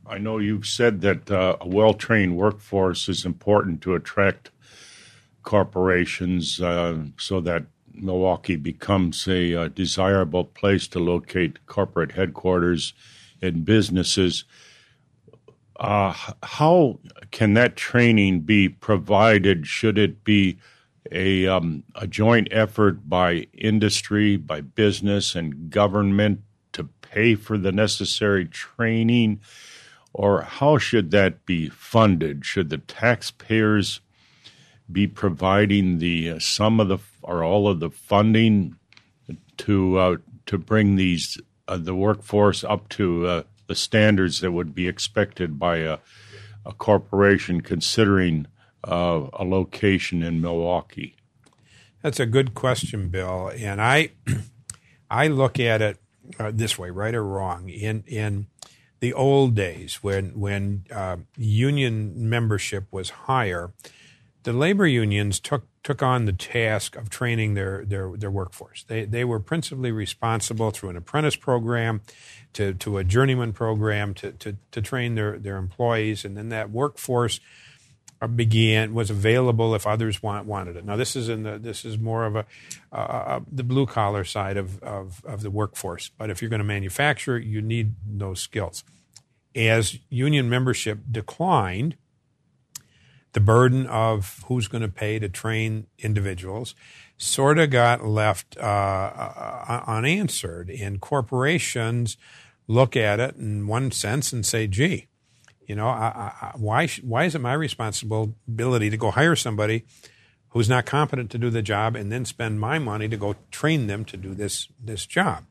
I know you've said that a well-trained workforce is important to attract corporations so that Milwaukee becomes a desirable place to locate corporate headquarters and businesses. How can that training be provided? Should it be a joint effort by industry, by business, and government to pay for the necessary training? Or how should that be funded? Should the taxpayers be providing the some of the or all of the funding to bring these the workforce up to the standards that would be expected by a corporation considering a location in Milwaukee? That's a good question, Bill. And I look at it this way, right or wrong. In the old days, when union membership was higher, the labor unions took on the task of training their workforce. They were principally responsible through an apprentice program to a journeyman program to train their employees, and then that workforce was available if others wanted it. Now this is more of the blue collar side of the workforce. But if you're going to manufacture, you need those skills. As union membership declined, the burden of who's going to pay to train individuals sort of got left unanswered. And corporations look at it in one sense and say, gee, why is it my responsibility to go hire somebody who's not competent to do the job and then spend my money to go train them to do this job?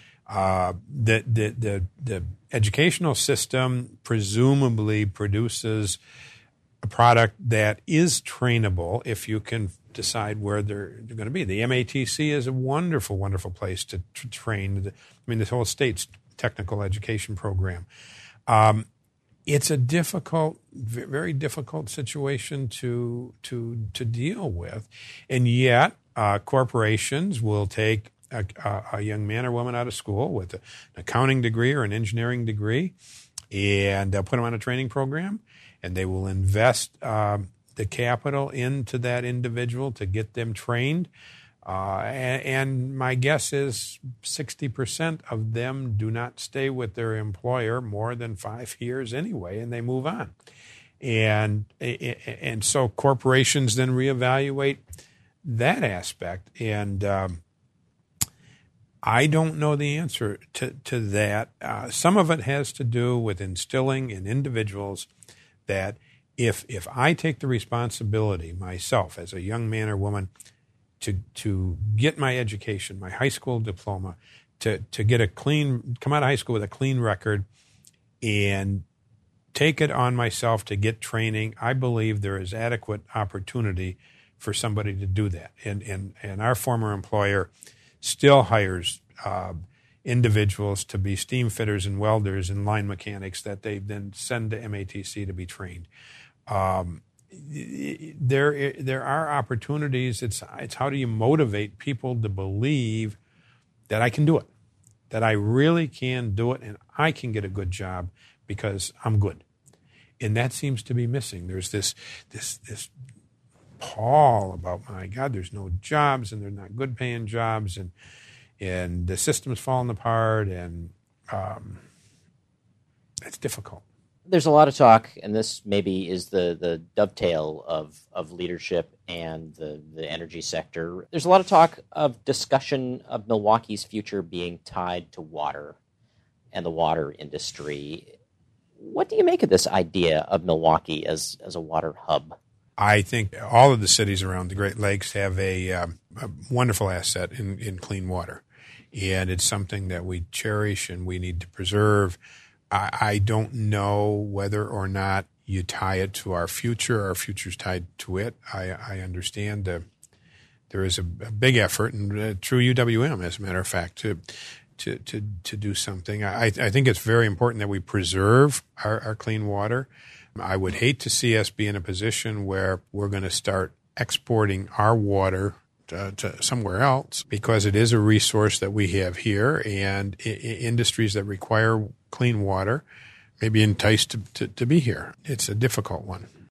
The educational system presumably produces a product that is trainable if you can decide where they're going to be. The MATC is a wonderful, wonderful place to train. This whole state's technical education program. It's a difficult, very difficult situation to deal with, and yet corporations will take a young man or woman out of school with an accounting degree or an engineering degree, and they'll put them on a training program, and they will invest the capital into that individual to get them trained. And my guess is 60% of them do not stay with their employer more than 5 years anyway, and they move on. And so corporations then reevaluate that aspect. And I don't know the answer to that. Some of it has to do with instilling in individuals that if I take the responsibility myself as a young man or woman to get my education, my high school diploma, to get come out of high school with a clean record and take it on myself to get training, I believe there is adequate opportunity for somebody to do that. And our former employer still hires individuals to be steam fitters and welders and line mechanics that they then send to MATC to be trained. There are opportunities. It's how do you motivate people to believe that I can do it, that I really can do it, and I can get a good job because I'm good. And that seems to be missing. There's this pall about, my God, there's no jobs and they're not good paying jobs, and the system's falling apart, and it's difficult. There's a lot of talk, and this maybe is the dovetail of leadership and the energy sector. There's a lot of talk of discussion of Milwaukee's future being tied to water and the water industry. What do you make of this idea of Milwaukee as a water hub? I think all of the cities around the Great Lakes have a wonderful asset in clean water, and it's something that we cherish and we need to preserve. I don't know whether or not you tie it to our future. Our future's tied to it. I understand there is a big effort, and through UWM, as a matter of fact, to do something. I think it's very important that we preserve our clean water. I would hate to see us be in a position where we're going to start exporting our water to somewhere else, because it is a resource that we have here, and industries that require clean water maybe enticed to be here. It's a difficult one.